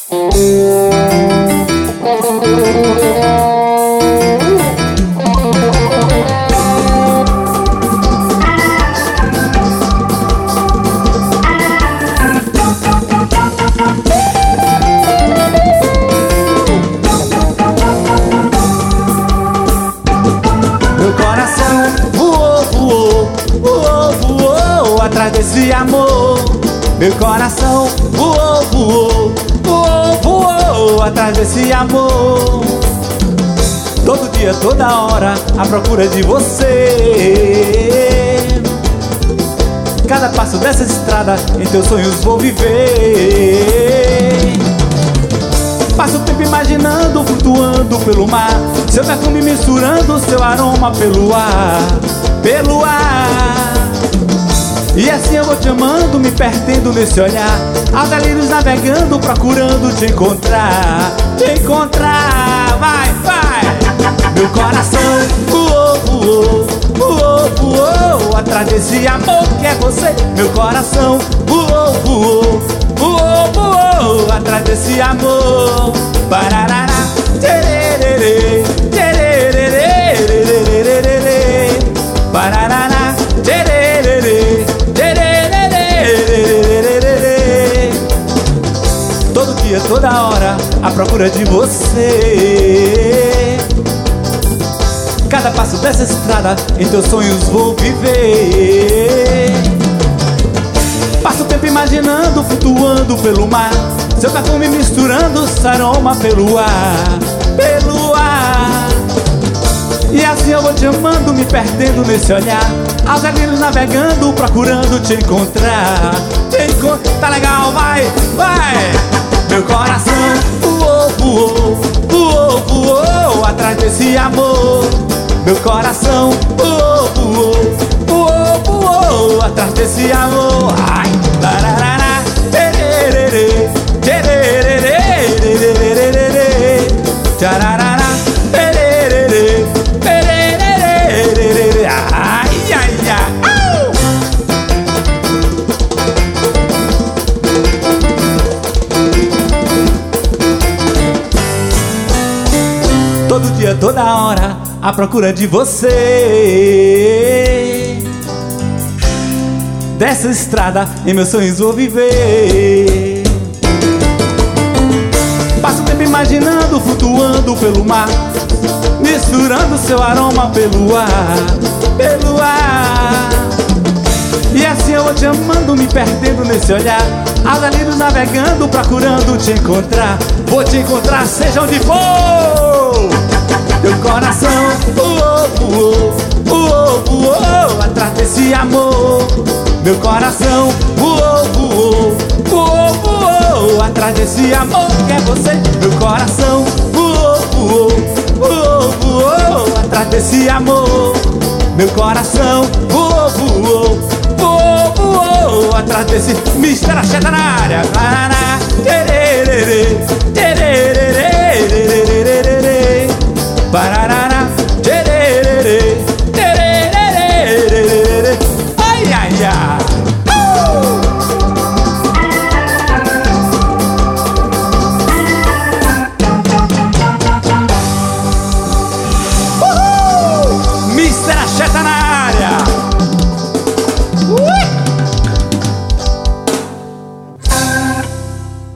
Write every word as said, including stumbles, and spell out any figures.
Meu coração voou, voou, voou, voou atrás desse amor. Meu coração voou, voou, voou, voou atrás desse amor. Todo dia, toda hora, à procura de você. Cada passo dessa estrada, em teus sonhos vou viver. Passo o tempo imaginando, flutuando pelo mar, seu perfume misturando seu aroma pelo ar, pelo ar. E assim eu vou te amando, me perdendo nesse olhar, aos delírios navegando, procurando te encontrar, te encontrar. Vai, vai! Meu coração voou, voou, voou, voou atrás desse amor que é você. Meu coração voou, voou, voou, voou atrás desse amor. Parará, tererê, tererê, tererê, parará, tererê, tererê. Todo dia, toda hora, à procura de você. Cada passo dessa estrada, em teus sonhos vou viver. Passo o tempo imaginando, flutuando pelo mar, seu perfume misturando seu aroma pelo ar, pelo ar. E assim eu vou te amando, me perdendo nesse olhar, aos delírios navegando, procurando te encontrar, te encontrar. Tá legal, vai, vai! Meu coração voou, voou, voou, voou atrás desse amor. Meu coração voou, voou, voou, voou atrás desse amor. Ai, tararara, tererê, tererê, tererê, tararara, tererê, tererê, ai, ai, ai. Todo dia, toda hora, à procura de você. Dessa estrada, em meus sonhos vou viver. Passo o tempo imaginando, flutuando pelo mar, misturando seu aroma pelo ar, pelo ar. E assim eu vou te amando, me perdendo nesse olhar, aos delírios navegando, procurando te encontrar. Vou te encontrar, seja onde for. Meu coração voou, voou, voou, voou atrás desse amor. Meu coração voou, voou, voou, voou atrás desse amor que é você. Meu coração voou, voou, voou, voou atrás desse amor. Meu coração voou, voou, voou, voou atrás desse mister Axé tá na área.